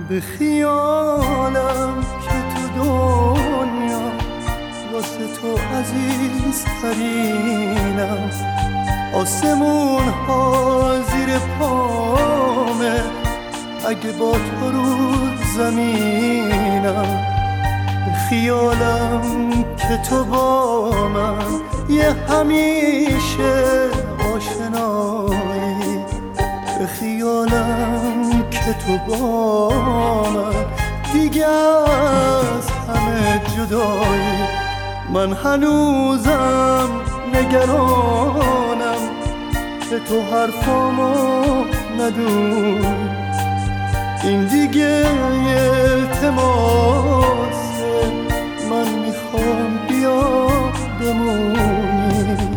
به خیالم که تو دنیا واسه تو عزیزترینم، آسمون ها زیر پامه اگه با تو رو زمینم. به خیالم که تو با من یه همیشه آشنایی، به خیالم که تو با من دیگه از همه جدایی. من هنوزم نگرانم که تو حرفامو ندونی، این دیگه التماسه، من میخوام بیا بمونی.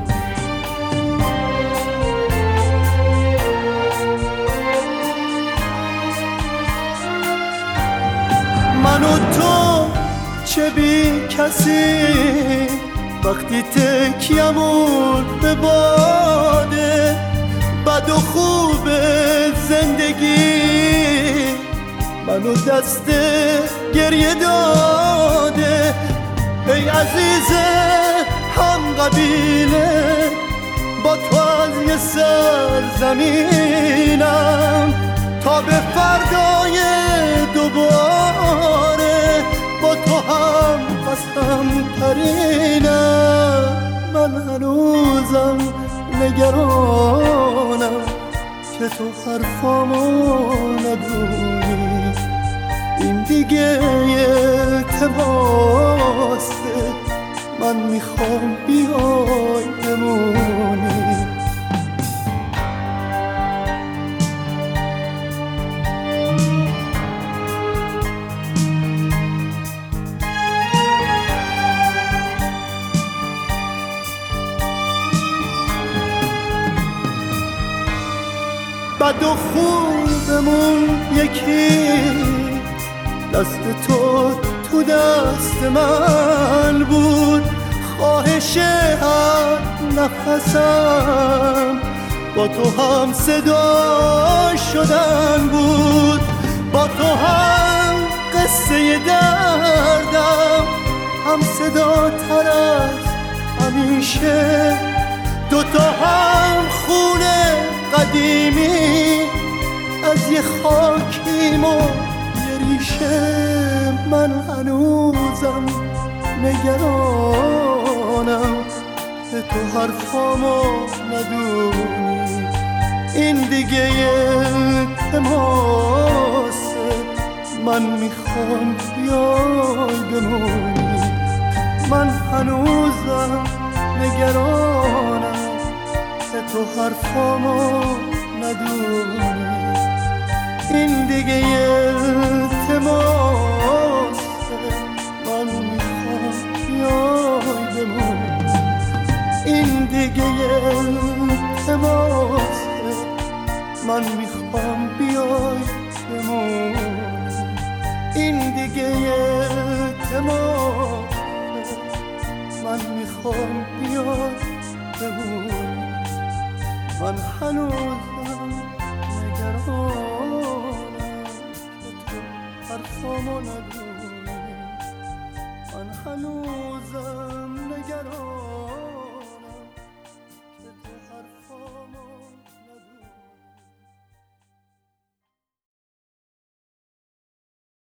من و تو چه بی کسی وقتی تکیمون به باده، بد و خوب زندگی منو دست گریه داده. ای عزیز هم قبیله، با تو از یه سرزمینم تا به فردای دوباره با تو هم قسم ترینم. من هنوزم نگرانم که تو حرفامو ندونی، این دیگه التماسه، من میخوام بیای بمونی. بد و خوبمون یکی، دست تو تو دست من بود، خواهش هر نفسم با تو هم صدا شدن بود، با تو هم قصه دردم هم صدا تر از همیشه، دوتا هم خونه قدیمی از یه خاکیم و یه ریشه. من هنوزم نگرانم که تو حرفامو ندونی، این دیگه التماسه، من میخوام بیای بمونی. من هنوزم نگرانم که تو حرفامو ندونی، این دیگه التماسه، من میخوام بیای بمونی، این دیگه التماسه، من میخوام بیای بمونی، این دیگه التماسه، من میخوام بیای بمونی. من هنوزم نگرانم که تو حرفامو ندونی.